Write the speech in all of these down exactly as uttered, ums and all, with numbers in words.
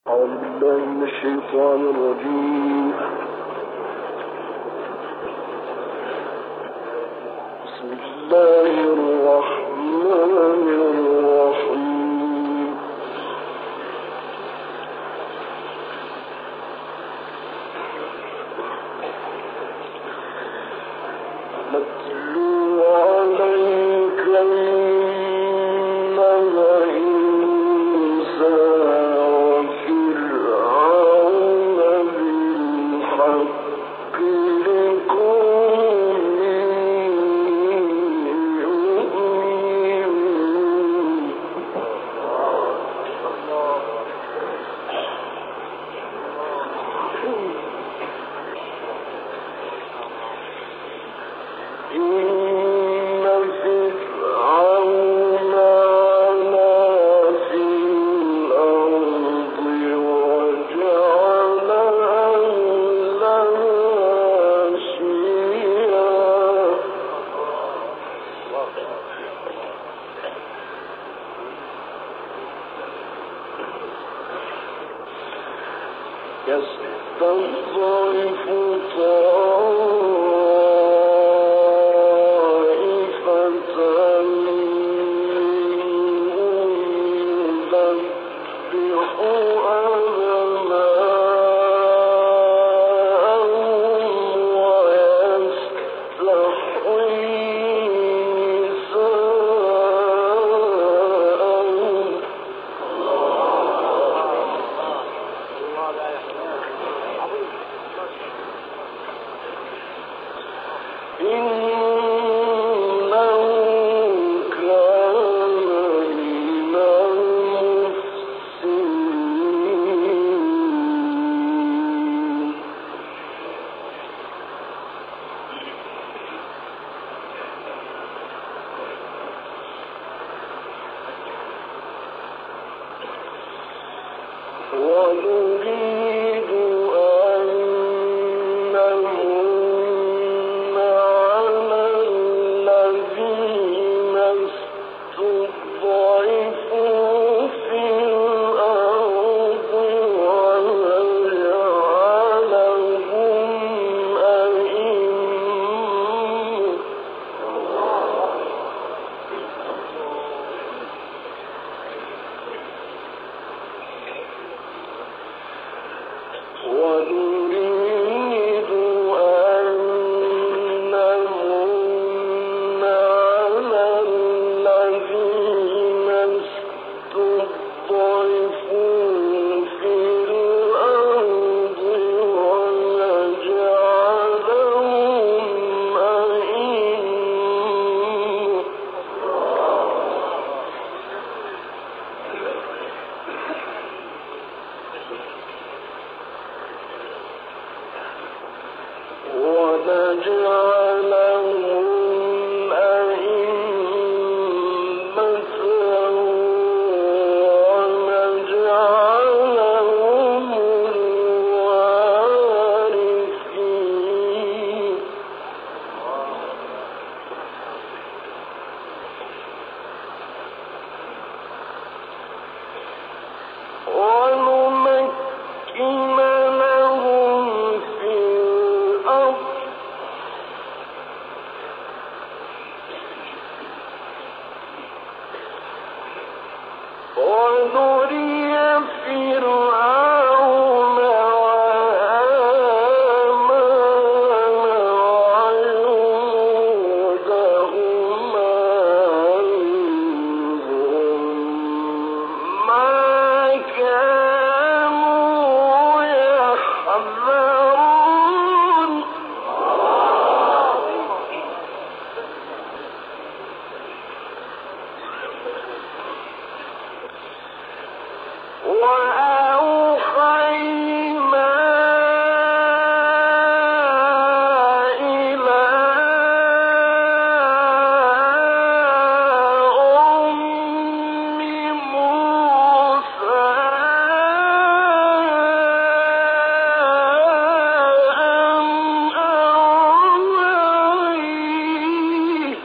أعوذ بالله من الشيطان الرجيم. بسم الله الرحمن الرحيم. نتلو عليك يستضعف طائفة منهم يذبح أبناءهم ويستحيي نساءهم. ونريد أن نمن على الذين استضعفوا في الأرض ونجعلهم أئمة ونريد أن نمن على الذين استضعفوا في الأرض ونجعلهم أئمة ونجعلهم أئمة ونجعلهم الوارثين ونمكن لهم في الأرض ونري فرعون وهامان وجنودهما منهم ما كانوا يحذرون. وأوحينا إلى أم موسى أن أرضعيه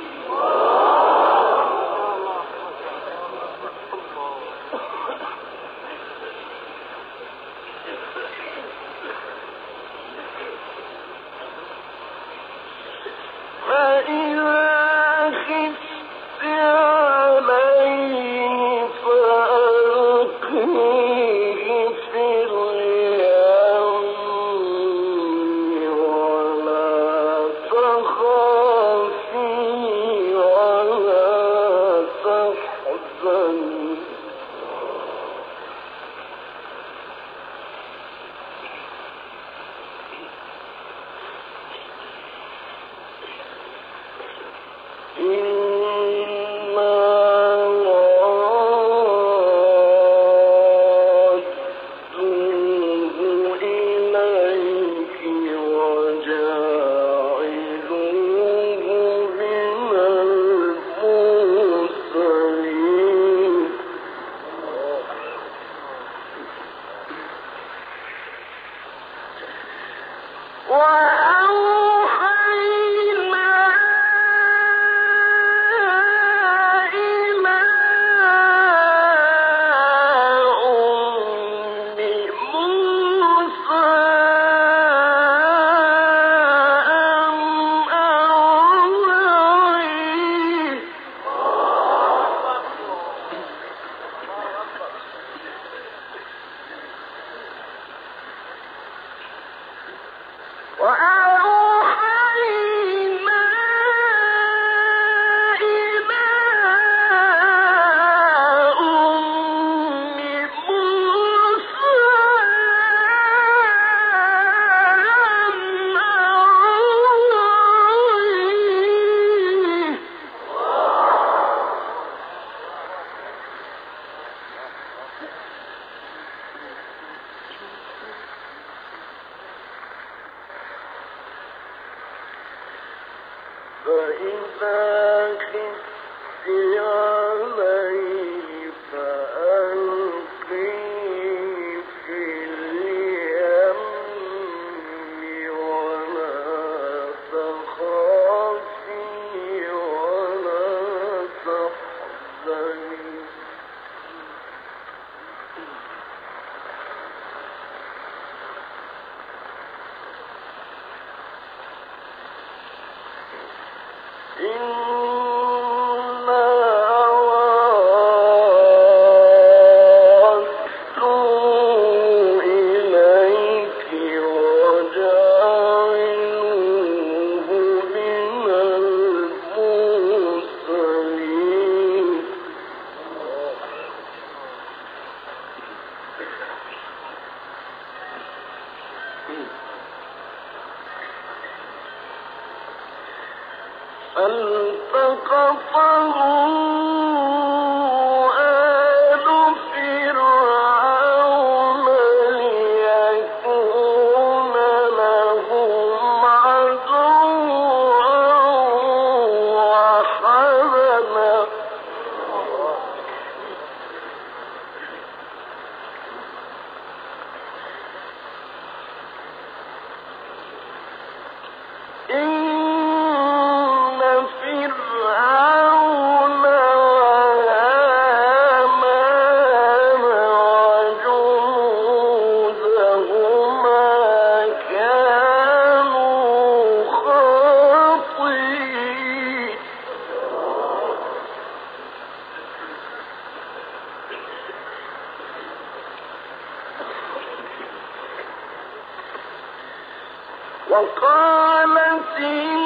وقالت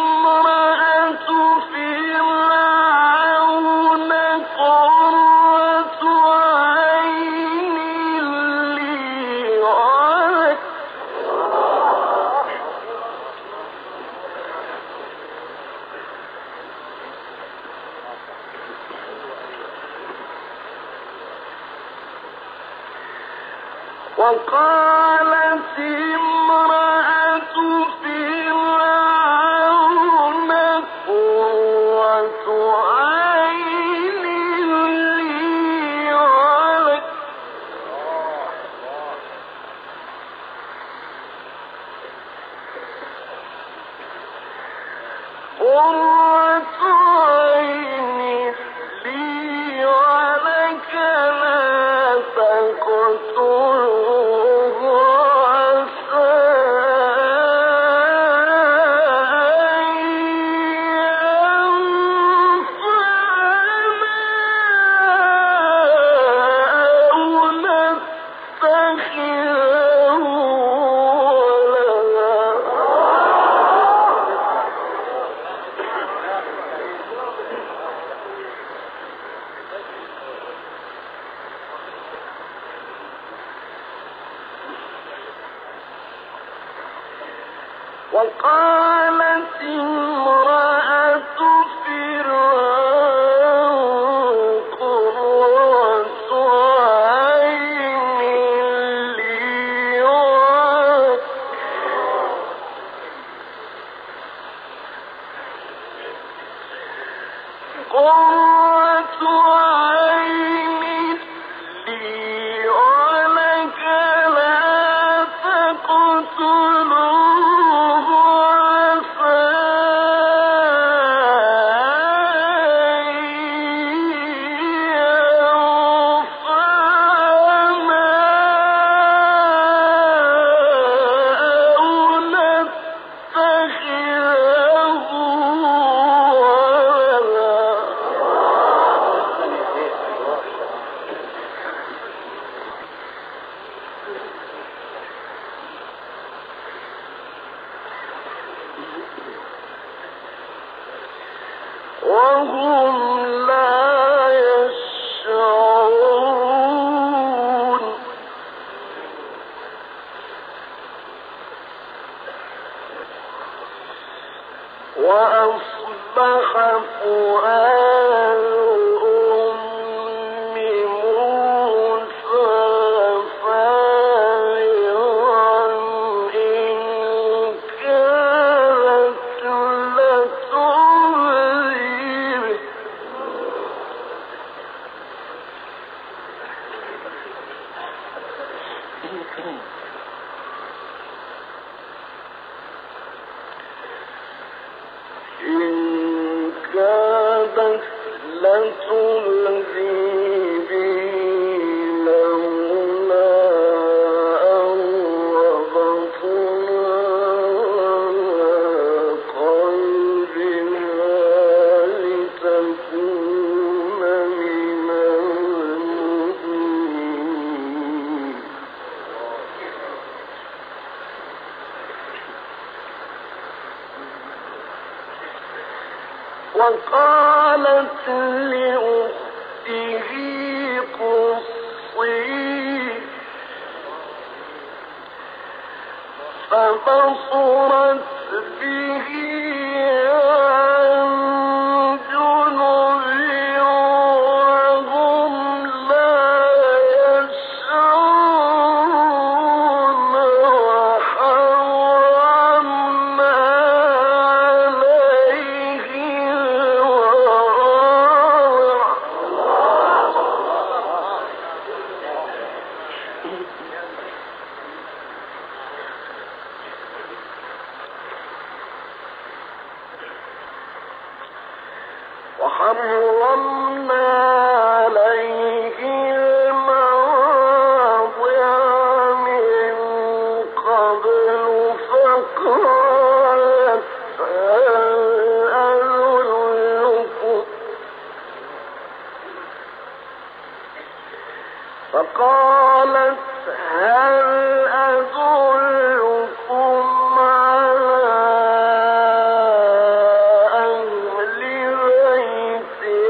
امرأة فرعون قرة عين لي ولك وقالت امرأة فرعون قرة عين لي ولك قرة عين لي ولك لا تقتلوه عسى أن ينفعنا أو وقالت امرأة فرعون قرة عين لي ولك قرة عين لي ولك لا تقتلوه عسى أن ينفعنا أو نتخذه وهم لا يشعرون وأصبح فؤاد أم موسى فارغا إن كانت لتبدي به إن كادت لتبدي به لولا أن ربطنا على قلبها لتكون من المؤمنين وقالت لأخته قصيه فبصرت به عن جنب وهم لا يشعرون وحرمنا عليه وحرمنا عليه المواضع من قبل فقالت هل أدلكم فقالت هل أدلكم على أهل بيت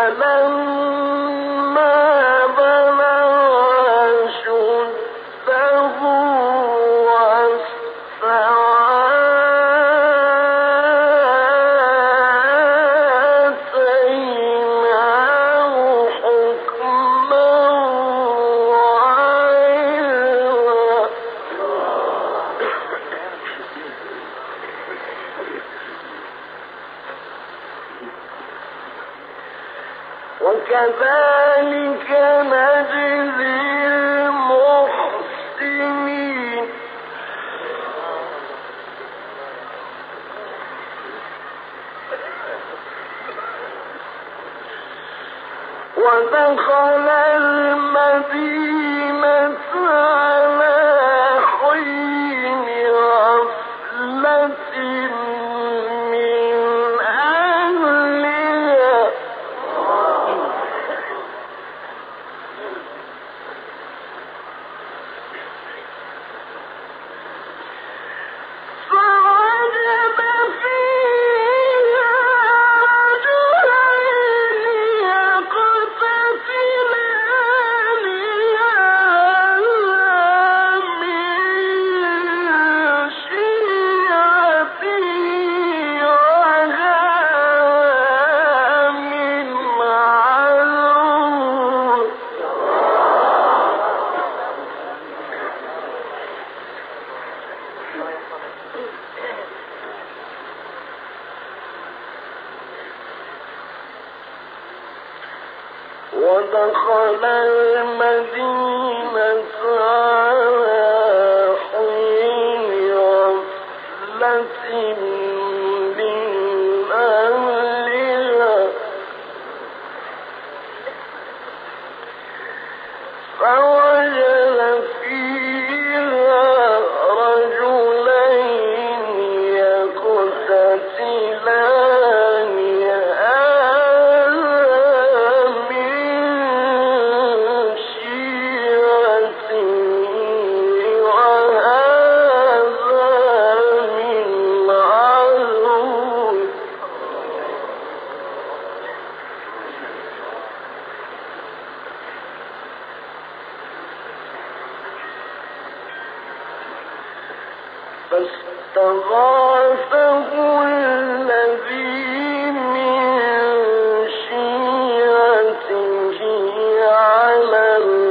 وكذلك نجزي المحسنين ودخل المدينة على حين غفلة من أهلها فوجد فيها رجلين يقتتلان هذا من شيعته وهذا من عدوه ودخل المدينة على حين غفلة من أهلها فوجد فيها رجلين يقتتلان فاستغاثه الذي من شيعته على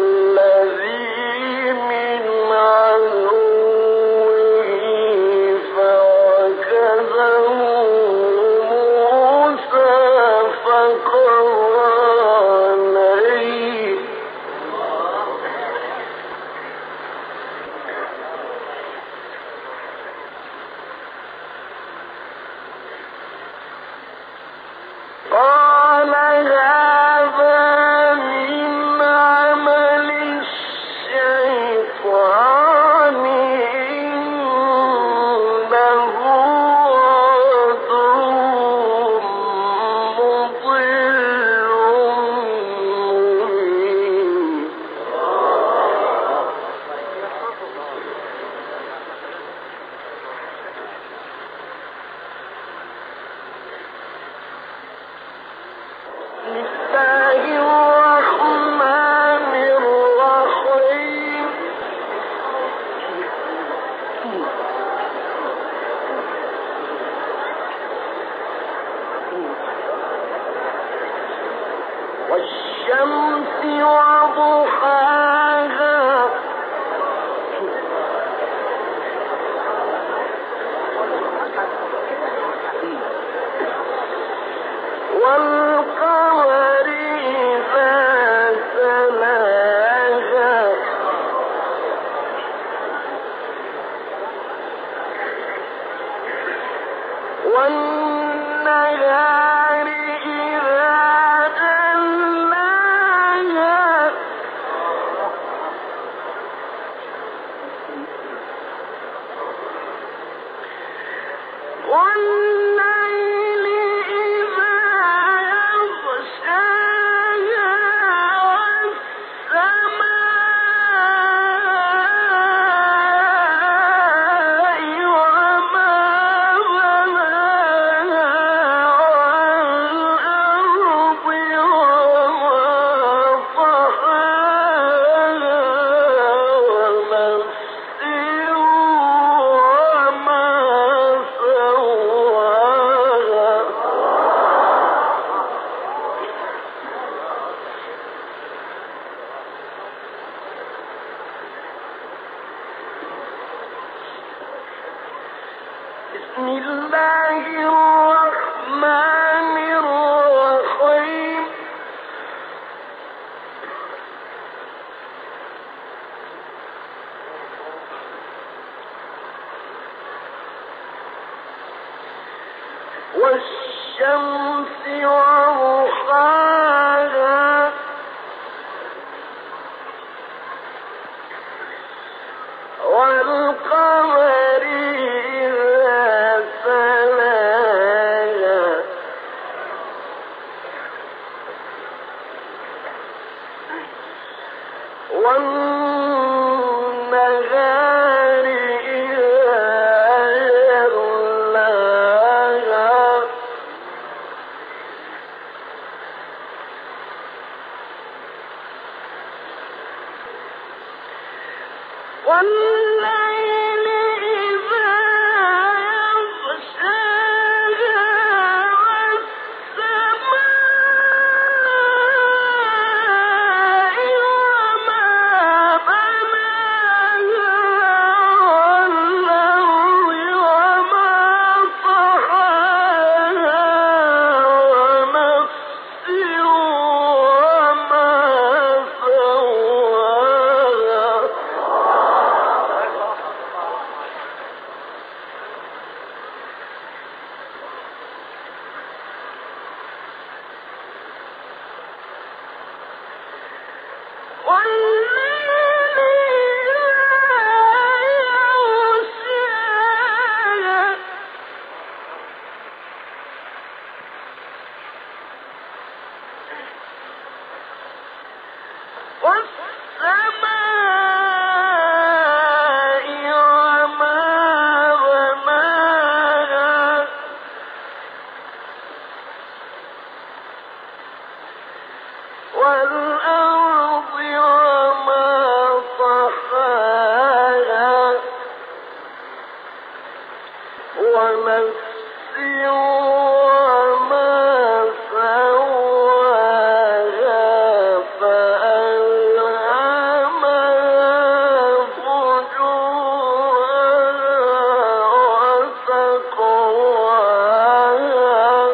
الذي من عدوه فوكزه موسى فقضى عليه قال هذا من عمل الشيطان إنه عدو مضل مبين الله الرحمن الرحيم والشمس وضحاها والقمر إذا تلاها والنهار إذا جلاها والليل إذا يغشاها والسماء وما بناها والأرض بسم الله الرحمن الرحيم والشمس وضحاها والقمر إذا تلاها والنهار إذا جلاها والليل إذا يغشاها والسماء وما بناها والأرض وما طحاها ونفس وما سواها والليل والسماء وما بناها والأرض وما طحاها ونفس وما سواها فألهمها فجورها وتقواها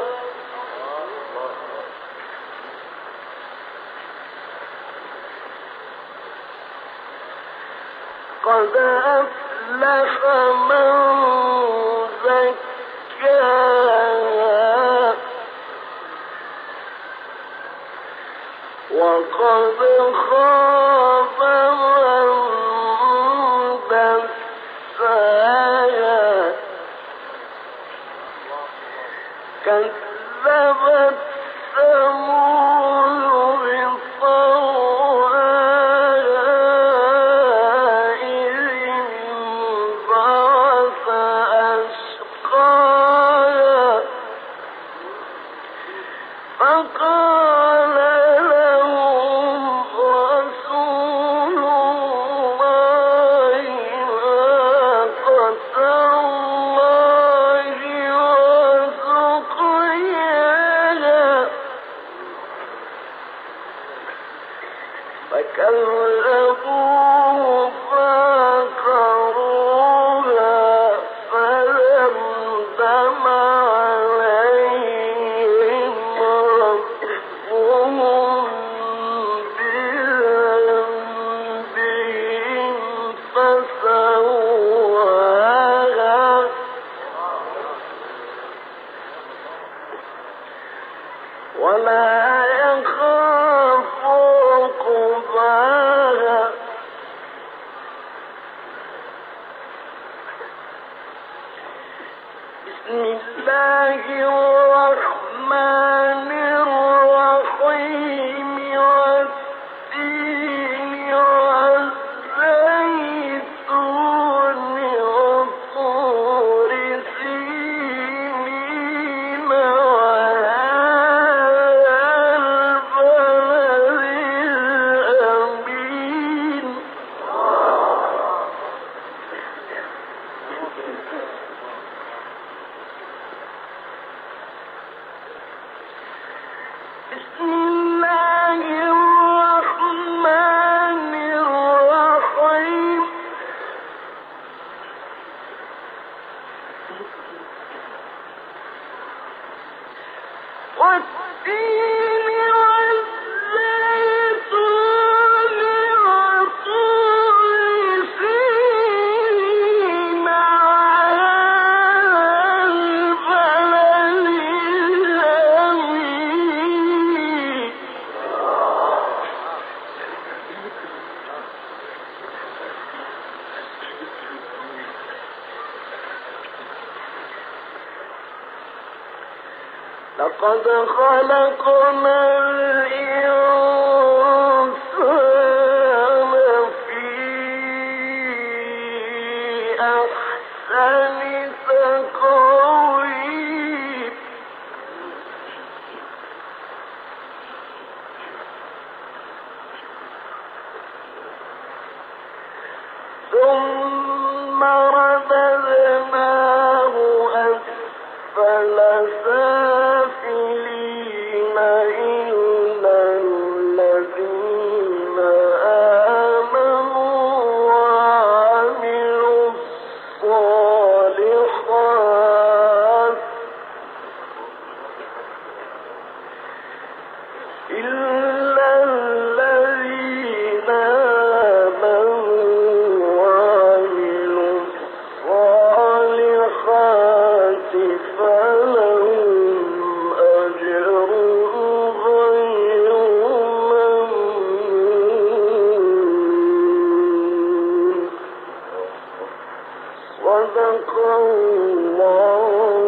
قد أفلح من زكاها وقد خاب من دساها كذبت ثمود بطغواها إذ انبعث أشقاها فقال لهم رسول الله ناقة الله وسقياها فكذبوه فعقروها فدمدم عليهم ربهم بذنبهم فسواها ولا يخاف عقباها بسم الله الرحمن الرحيم والتين والزيتون وطور سينين وهذا البلد الأمين لقد خلقنا الإنسان في أحسن تقويم ثم رددناه أسفل سافلين إلا الذين آمنوا وعملوا الصالحات إلا الذين آمنوا وعملوا الصالحات فلهم أجر غير ممنون. صدق الله